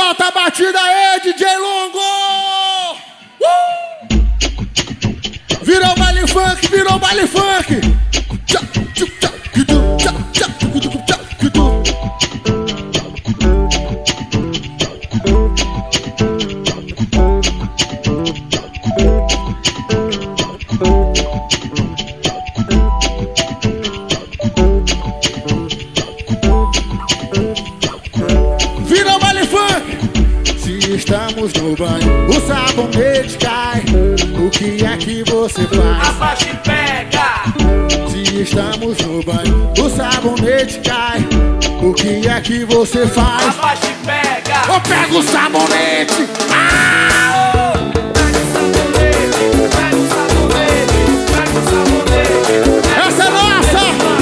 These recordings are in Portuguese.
Solta a batida aí, DJ Longo! Virou baile funk, virou baile funk! Virou baile funk! Se estamos no banho, o sabonete cai. O que é que você faz? Abaixa e pega! Se estamos no banho, o sabonete cai. O que é que você faz? Abaixa e pega! Eu pego o sabonete! Ah! Pega o sabonete, pega o sabonete, pega o sabonete. Essa é nossa!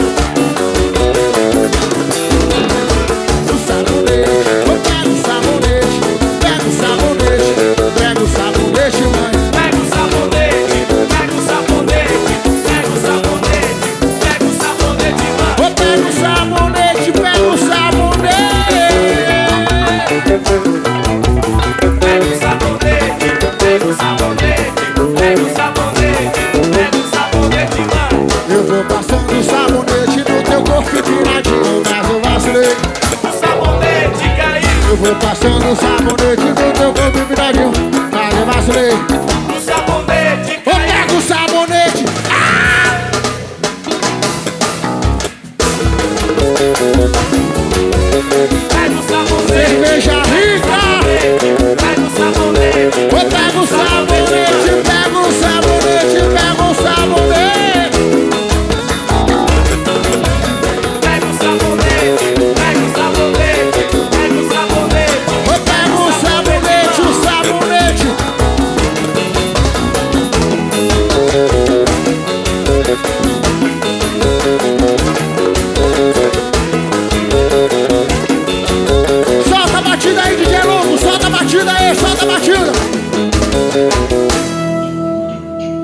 O sabonete, eu pego o sabonete, pego o sabonete, pego o sabonete, mãe. Pega o sabonete, pega o sabonete, pega o sabonete, pega o sabonete, mano. Eu pego o sabonete, pego o sabonete. Pega o sabonete, pega o sabonete, pega o sabonete, pega o sabonete, mano. Eu vou passando o sabonete no teu corpo viradinho, mas eu vacilei. O sabonete caiu. Eu vou passando o sabonete no teu corpo viradinho, mas eu vacilei.